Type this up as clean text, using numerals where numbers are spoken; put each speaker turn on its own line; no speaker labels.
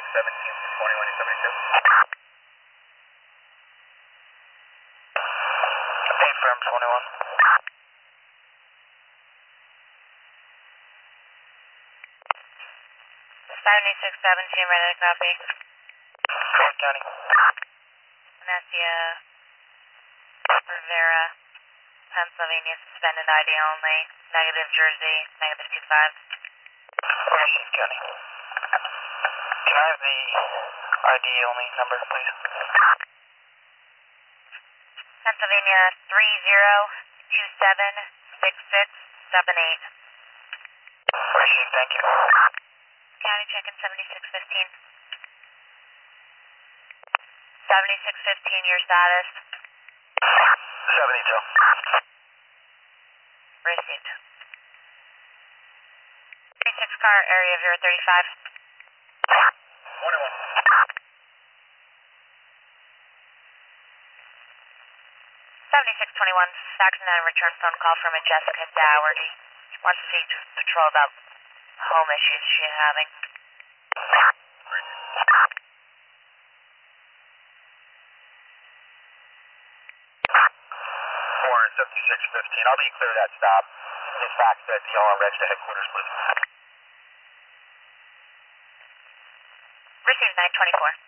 21 and 72. Affirm 21.
7617, ready to copy.
Clark County.
Nasia, Rivera, Pennsylvania, suspended ID only. Negative Jersey, negative 25.
Washington County. Can I have the ID only number, please?
Pennsylvania 30276678.
Washington, thank you.
County check-in 7615. 7615, your status.
72.
Received. 36 car, area of 035.
21.
7621, Saxon and return phone call from a Jessica Dougherty. Wants to speak to patrol about home issues she's having.
7615. I'll be clear that stop. In fact, that the on reg to headquarters, please.
Received 924.